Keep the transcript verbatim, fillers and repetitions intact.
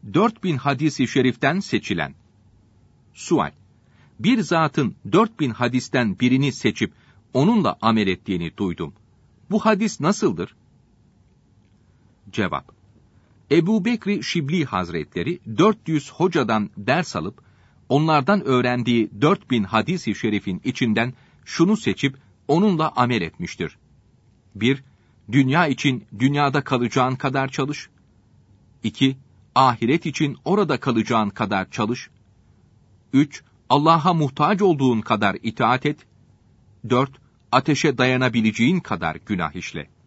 dört bin hadis-i şeriften seçilen. Sual: Bir zatın dört bin hadisten birini seçip onunla amel ettiğini duydum. Bu hadis nasıldır? Cevap: Ebu Bekri Şibli Hazretleri dört yüz hocadan ders alıp onlardan öğrendiği dört bin hadis-i şerifin içinden şunu seçip onunla amel etmiştir. bir Dünya için dünyada kalacağın kadar çalış. iki Ahiret için orada kalacağın kadar çalış. üç Allah'a muhtaç olduğun kadar itaat et. dört Ateşe dayanabileceğin kadar günah işle.